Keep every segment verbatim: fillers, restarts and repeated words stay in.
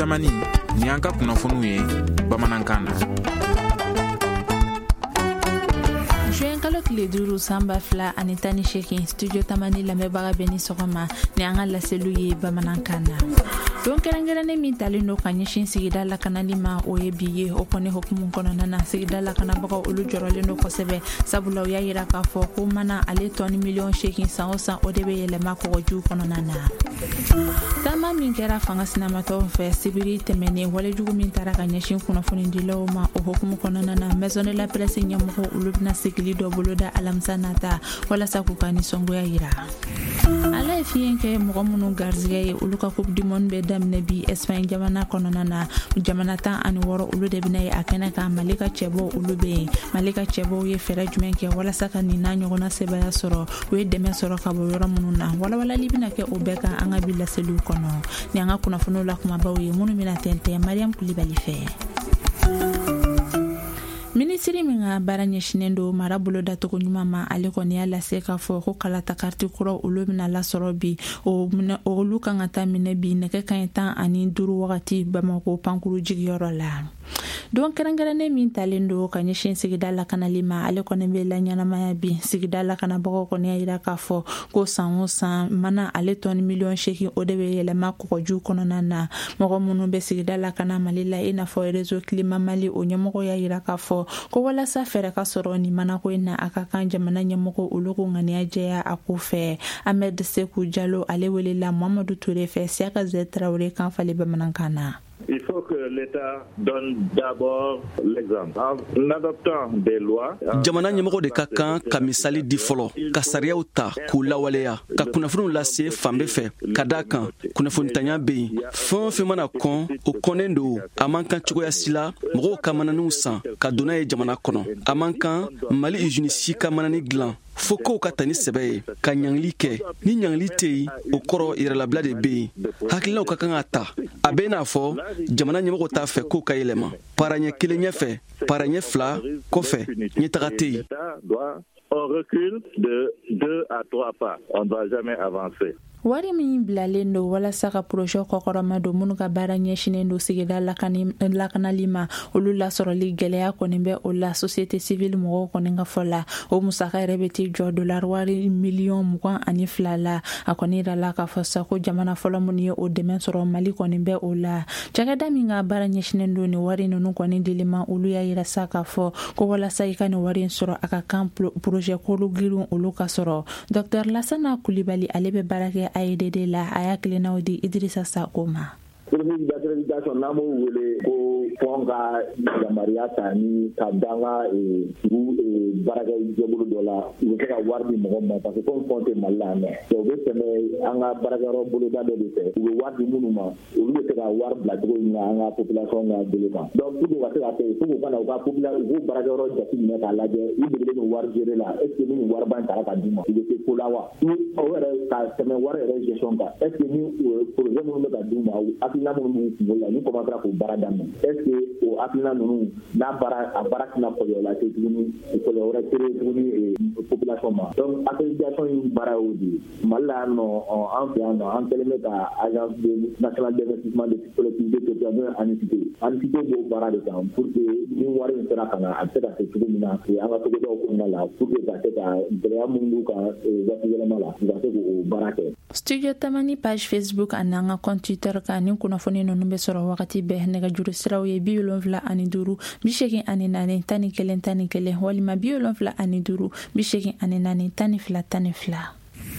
tamani ni an ka kunnafoniw ye bamanankan na. Juin kalo kile duuru samba fila ani tani shekin studio tamani lamɛbaga bɛ ni sɔgɔma ni an ka laselu ye bamanankan na. Don kɛrɛnkɛrɛnnen min talen don ka ɲɛsin sigida lakanali ma o ye bi ye o kɔni hukumu kɔnɔna na sigida lakanabagaw olu jɔrɔlen don kosɛbɛ sabula u y'a yira k'a fɔ ko mana ale tɔni miliyɔn seegin san o san o de bɛ yɛlɛma kɔgɔjiw kɔnɔna na. Taama min kɛra fanga sinamatɔw fɛ sibiri tɛmɛnen walejugu min taara ka ɲɛsin kunnafonidilaw ma o hukumu kɔnɔna na maison de la presse ɲɛmɔgɔ olu bɛna sigili dɔ boloda alamisa nata walasa k'u ka nisɔngoya yira. Ala ye fiɲɛ kɛ mɔgɔ minnu garizigɛ ye olu ka coupe du monde bɛ daminɛ bi Espagne jamana kɔnɔna na jamana tan ani wɔɔrɔ olu de bɛna ye a kɛnɛ kan Mali ka cɛbɔ olu bɛ yen Mali ka cɛbɔw ye fɛɛrɛ jumɛn kɛ walasa ka nin n'a ɲɔgɔnna sebaya sɔrɔ u ye dɛmɛ sɔrɔ ka bɔ yɔrɔ minnu na walawalali bɛna kɛ o bɛɛ kan an ka bi laseliw kɔnɔ ni an ka kunnafoniw la kumabaw ye minnu bɛna tɛntɛn Mariam Kulibali fɛ. Minisiri min ka baara ɲɛsinen don mara bolo datogo ɲuman ma ale kɔni y'a lase k'a fɔ ko kalata kariti kɔrɔ olu bɛna lasɔrɔ bi olu kan ka taa minɛ bi nɛgɛ kanɲɛ tan ani duuru wagati Bamako pankuru jigiyɔrɔ la. Don kɛrɛnkɛrɛnnen min talen don ka ɲɛsin sigida lakanali ma ale kɔni bɛ la ɲɛnamaya bi sigida lakanabagaw kɔni y'a yira k'a fɔ ko san o san mana ale tɔni miliyɔn seegin o de bɛ yɛlɛma kɔgɔjiw kɔnɔna na mɔgɔ minnu bɛ sigida lakana Mali la i n'a fɔ réseau climat Mali o ɲɛmɔgɔ y'a yira k'a fɔ ko walasa fɛɛrɛ ka sɔrɔ ni manako in na a ka kan jamana ɲɛmɔgɔ olu ko ŋaniya jɛya a ko fɛ. Ahmed Sekou Diallo ale welela Muhammadu Touré fɛ Siaka Z Traoré kan fali bamanankan na. Il faut que l'État donne d'abord l'exemple. En adoptant des lois, jamana ɲɛmɔgɔ de ka kan ka misali di fɔlɔ ka sariyaw ta k'u lawaleya ka kunnafoniw lase fan bɛɛ fɛ ka da kan kunnafonitanya bɛ yen fɛn o fɛn mana kɔn o kɔnnen don a man kan cogoya si la mɔgɔw ka mananiw san ka donna ye jamana kɔnɔ a man kan Mali usine si ka manani dilan fo kow ka ta ni sɛbɛ ye ka ɲangili kɛ ni ɲangili tɛ yen o kɔrɔ yɛrɛlabila de bɛ yen hakilinaw ka kan ka ta a bɛ n'a fɔ jamana ɲɛmɔgɔ t'a fɛ kow ka yɛlɛma para ɲɛ kelen ɲɛfɛ para ɲɛ fila kɔfɛ ɲɛtaga tɛ yen. On recule de deux à trois pas. On ne va jamais avancer. Wari min bilalen don walasa ka projet kɔkɔrɔma don minnu ka baara ɲɛsinen don sigida lakanali ma olu lasɔrɔli gɛlɛya kɔni bɛ o la société civile mɔgɔw kɔni ka fɔ la o musaka yɛrɛ bɛ ti jɔ dollar wari miliyɔn mugan ani fila la a kɔni yira la k'a fɔ sa ko jamana fɔlɔ minnu ye o dɛmɛ sɔrɔ Mali kɔni bɛ o la cakɛda min ka baara ɲɛsinen don ni wari ninnu kɔni dilima olu y'a yira sa k'a fɔ ko walasa i ka ni wari in sɔrɔ a ka kan projet kolo girin olu ka sɔrɔ Docteur Lassana Coulibaly ale bɛ baara kɛ A E D D la a y'a tilennaw di Idrissa Sako ma. Service d'accréditation n'a m'o wele ko fɔn ka yamaruya ta ni ka danga dugu baarakɛ jɛbolo dɔ la u bɛ se ka wari di mɔgɔ ma parce que comme fɔn tɛ Mali la mɛ u bɛ tɛmɛ an ka baarakɛyɔrɔ boloda dɔ de fɛ u bɛ wari di minnu ma olu bɛ se ka wari bila cogo min na an ka population ka bolo kan donc pour que u ka se ka kɛ fo k'u kana u ka population u k'u baarakɛyɔrɔ jateminɛ k'a lajɛ u degelen don wari gere la est ce que ni nin wari ban taara ka d'u ma u bɛ se ko la wa o yɛrɛ ka tɛmɛ wari yɛrɛ gestion kan est ce que ni projet minnu bɛ ka d'u ma hakilina minnu b'u kunkolo la ni commencera k'o baara daminɛ est ce que o hakilina ninnu n'a baara a baara tɛna kɔlɔlɔ lase tuguni kɔlɔlɔ wɛrɛ kere tuguni population ma donc accréditation in baara y'o de ye Mali la yan nɔ an fɛ yan nɔ an kɛlen bɛ ka agence nationale d'investissement de collectivité territoriale ANICIT ANICIT b'o baara de kan pour que ni wari in sera ka na a bɛ se ka kɛ cogo min na an ka togodaw kɔnɔna la pour que ka se ka gɛlɛya minnu b'u kan waati yɛlɛma la u ka se k'o baara kɛ. Studio Tamani page Facebook ani an ka compte Twitter kan ni kunnafoni ninnu bɛ sɔrɔ wagati bɛɛ nɛgɛjuru siraw ye bi wolonfila ani duuru bi seegin ani naani tan ni kelen tan ni kelen walima bi wolonfila ani duuru bi seegin ani naani tan ni fila tan ni fila.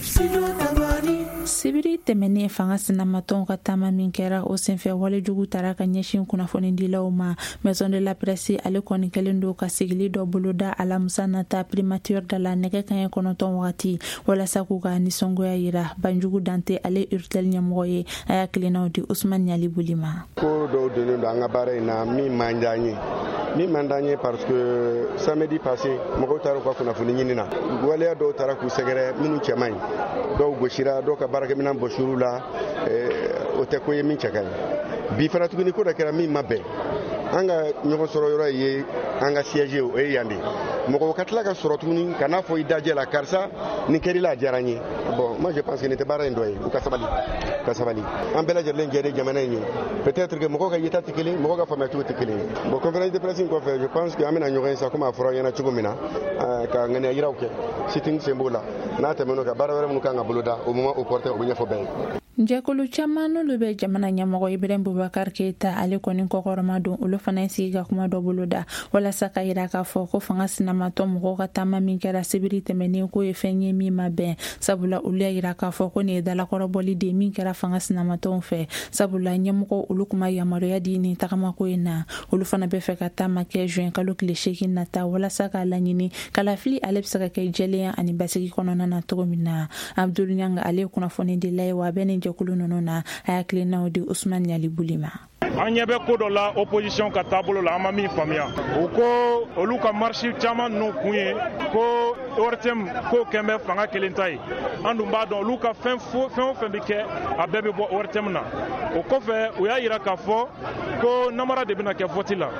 Sibiri tɛmɛnen fanga sinamatɔnw ka taama min kɛra o senfɛ walejugu taara ka ɲɛsin kunnafonidilaw ma maison de la presse ale kɔni kɛlen don ka sigili dɔ boloda alamisa nata primature da la nɛgɛ kanɲɛ kɔnɔntɔn wagati walasa k'u ka nisɔngoya yira Banjugu Dante ale urtel ɲɛmɔgɔ ye a y'a tilennaw di Usman Ɲali Buli ma. Ko dɔw donnen don an ka baara in na min man d'an ye min man d'an ye parce que samedi passé mɔgɔw taara u ka kunnafoni ɲini na waleya dɔw taara k'u sɛgɛrɛ minnu cɛ man ɲi dɔw gosira dɔw ka baarakɛminɛn bɔsuru la o tɛ ko ye min cɛ ka ɲi bi fana tuguni ko dɔ kɛra min ma bɛn an ka ɲɔgɔn sɔrɔ yɔrɔ ye an ka siège o ye yan de mɔgɔ ka tila ka sɔrɔ tuguni ka n'a fɔ i dajɛ la karisa nin kɛrila a diyara n ye bon moi je pense que nin tɛ baara in dɔ ye u ka sabali ka sabali an bɛɛ lajɛlen jɛ de jamana in ye peut-être que mɔgɔw ka yeta tɛ kelen mɔgɔw ka faamuyacogo tɛ kelen ye bon conférence de presse in kɔfɛ je pense que an bɛna ɲɔgɔn ye sa comme a fɔra ɲɛna cogo min na ka ŋaniya yiraw kɛ sitting sen b'o la n'a tɛmɛn'o kan baara wɛrɛ minnu kan ka boloda au moment au porteur o bɛ ɲɛfɔ bɛɛ ye. Jɛkulu caman n'olu bɛ jamana ɲɛmɔgɔ Ibrahim Boubacar Keita ale kɔni kɔkɔrɔma don olu fana ye sigi ka kuma dɔ boloda walasa ka yira k'a fɔ ko fanga sinamatɔ mɔgɔw ka taama min kɛra sibiri tɛmɛnen k'o ye fɛn ye min ma bɛn sabula olu y'a yira k'a fɔ ko nin ye dalakɔrɔbɔli de min kɛra fanga sinamatɔw fɛ sabula ɲɛmɔgɔ olu kuma yamaruya di nin tagamako in na olu fana bɛ fɛ ka taama kɛ juin kalo tile seegin nata walasa k'a laɲini kalafili ale bɛ se ka kɛ jɛlenya ani basigi kɔnɔna na cogo min na Abdul Nyanga ale kunnafoni de la wa bɛ nin jɛkulu ninnu na a y'a kilinaw di Usman Yali Bulima. An ɲɛ bɛ ko dɔ la opposition ka taabolo la an ma min faamuya u ko olu ka marche caman ninnu kun ye ko O R T M ko kɛn bɛ fanga kelen ta ye an dun b'a dɔn olu ka fɛn o fɛn bɛ kɛ a bɛɛ bɛ bɔ O R T M na o kɔfɛ u y'a yira k'a fɔ ko namara de bɛna kɛ vote la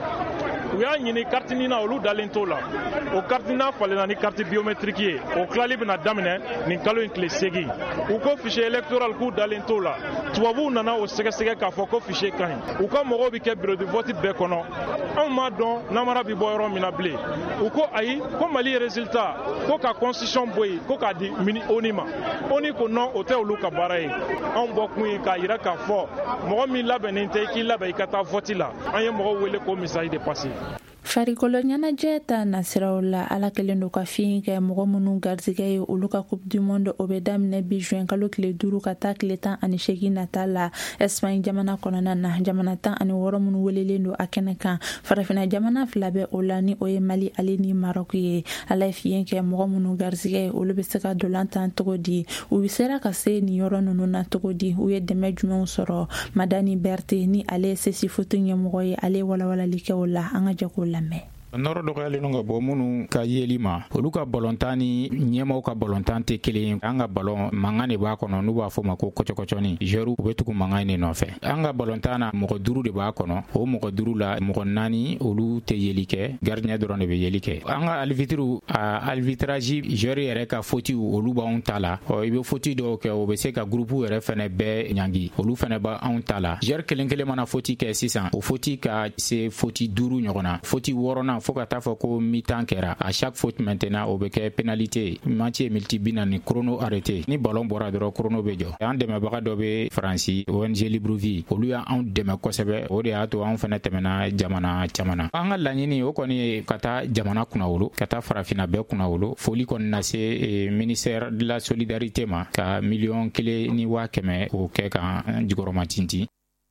u y'a ɲini carte na olu dalen t'o la o carte na falenna ni carte biométrique ye o tilali bɛna daminɛ nin kalo in tile seegin u ko fichier électoral k'u dalen t'o la tubabuw nana o sɛgɛsɛgɛ k'a fɔ ko fichier ka ɲi u ka mɔgɔw bɛ kɛ bureau de vote bɛɛ kɔnɔ anw m'a dɔn namara bɛ bɔ yɔrɔ min na bilen u ko ayi ko Mali résultat ko ka constitution bɔ yen ko k'a di ONU ma ONU ko non o tɛ olu ka baara ye anw bɔ kun ye k'a yira k'a fɔ mɔgɔ min labɛnnen tɛ i k'i labɛn i ka taa vote la an ye mɔgɔw wele ko message de passer. Farikolo ɲɛnajɛ ta nasiraw la ala kelen do ka fiɲɛ kɛ mɔgɔ minnu garizigɛ ye olu ka coupe du monde o bɛ daminɛ bi juin kalo tile duuru ka taa tile tan ani seegin nata la Espagne jamana kɔnɔna na jamana tan ani wɔɔrɔ minnu welelen do a kɛnɛ kan farafina jamana fila bɛ o la ni o ye Mali ale ni Maroc ye ala ye fiɲɛ kɛ mɔgɔ minnu garizigɛ ye olu bɛ se ka dolantan cogo di u sera ka se nin yɔrɔ ninnu na cogo di u ye dɛmɛ jumɛnw sɔrɔ Madani Berté ni ale ye sesi foto ɲɛmɔgɔ ye ale walawalali kɛ o la an ka jɛ k'o lamɛn. nɔrɔ dɔgɔyalen ka bɔ minnu ka yeli ma olu ka balontan ni ɲɛmaw ka balontan tɛ kelen an ka balon mankan de b'a kɔnɔ n'u b'a fɔ ma ko kɔcɔkɔcɔni joueur u bɛ tugu mankan de nɔfɛ an ka balontan na mɔgɔ duuru de b'a kɔnɔ o mɔgɔ duuru la mɔgɔ naani olu tɛ yeli kɛ gardien dɔrɔn de bɛ yeli kɛ an ka arbitre a arbitrage joueur yɛrɛ ka faute olu b'anw ta la ɔ i bɛ faute dɔw kɛ o bɛ se ka groupe yɛrɛ fɛnɛ bɛɛ ɲangi olu fɛnɛ b'anw ta la joueur kelen kelen mana faute kɛ sisan o faute ka se faute duuru ɲɔgɔn na faute wɔɔrɔnan fo ka taa fɔ ko mi-temps kɛra à chaque faute maintenant o bɛ kɛ pénalité match ye minute bi naani chrono arrêté ni ballon bɔra dɔrɔn chrono bɛ jɔ an dɛmɛbaga dɔ bɛ Faransi O N G Libreville olu y'anw dɛmɛ kosɛbɛ o de y'a to anw fɛnɛ tɛmɛna jamana caman na an ka laɲini o kɔni ye ka taa jamana kunnawolo ka taa farafina bɛɛ kunnawolo foli kɔni na se ministère de la solidarité ma ka miliyɔn kelen ni waa kɛmɛ o kɛ kan jukɔrɔma tintin.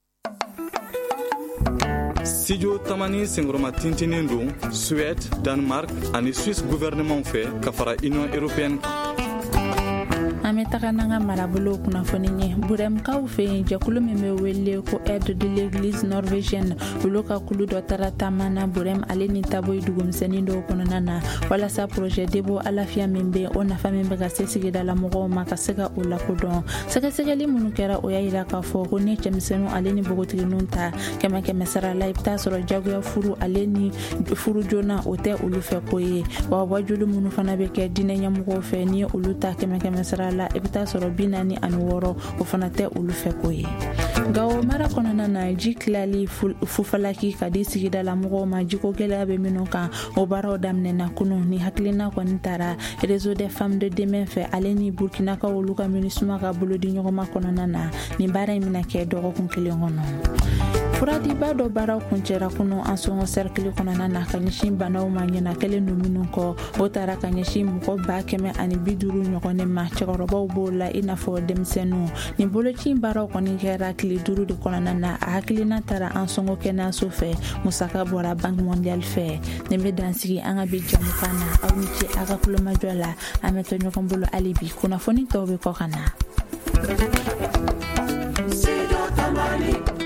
Studio Tamani Sengroma tintinin don Suède, Danemark ani Suisse gouvernement fɛ ka fara Union européenne. Ame taga nanga marabolo kunnafoni nye buremkaw fe jakulu min bɛ wele ko aide de l'église norvégienne olu ka kulu dɔ tara taamana burem ale ni taboyi dugumisɛnnin dɔw kɔnɔna na walasa projet debo alafiya min bɛ o nafa min bɛ ka se sigidala mɔgɔw ma ka se ka o lakodɔn sɛgɛsɛgɛli minnu kɛra o y'a yira k'a fɔ ko ni cɛmisɛnninw ale ni bogotigininw ta kɛmɛ kɛmɛ sara la i bɛ taa sɔrɔ jagoya furu ale ni furu joona o tɛ olu fɛ ko ye wa wajulu minnu fana bɛ kɛ diinɛ ɲɛmɔgɔw fɛ ni olu ta kɛmɛ kɛmɛ sara la i bɛ taa sɔrɔ bi naani ani wɔɔrɔ o fana tɛ olu fɛ ko ye Gao mara kɔnɔna na ji tilali fufalaki ka di sigidala mɔgɔw ma jiko gɛlɛya bɛ minnu kan o baaraw daminɛna kunu ni hakilina kɔni taara réseau des femmes de demain fɛ ale ni burkinakaw olu ka minisuma ka bolo di ɲɔgɔnma kɔnɔna na nin baara in bɛna kɛ dɔgɔkun kelen kɔnɔ furadiba dɔ baaraw kuncɛra kunu an sɔngɔ cercle kɔnɔna na ka ɲɛsin banaw ma ɲɛna kelen don minnu kɔ o taara ka ɲɛsin mɔgɔ ba kɛmɛ ani bi duuru ɲɔgɔn ma cɛkɔrɔbaw b'o la i n'a fɔ denmisɛnninw nin boloci baaraw kɔni kɛra tile duuru de kɔnɔna na a hakilina taara an sɔngɔ kɛnɛyaso fɛ musaka bɔra banque mondiale fɛ nin bɛ dansigi an ka bi jamukan na aw ni ce a ka kulomajɔ la an bɛ to ɲɔgɔn bolo hali bi kunnafoni tɔw bɛ kɔ ka na.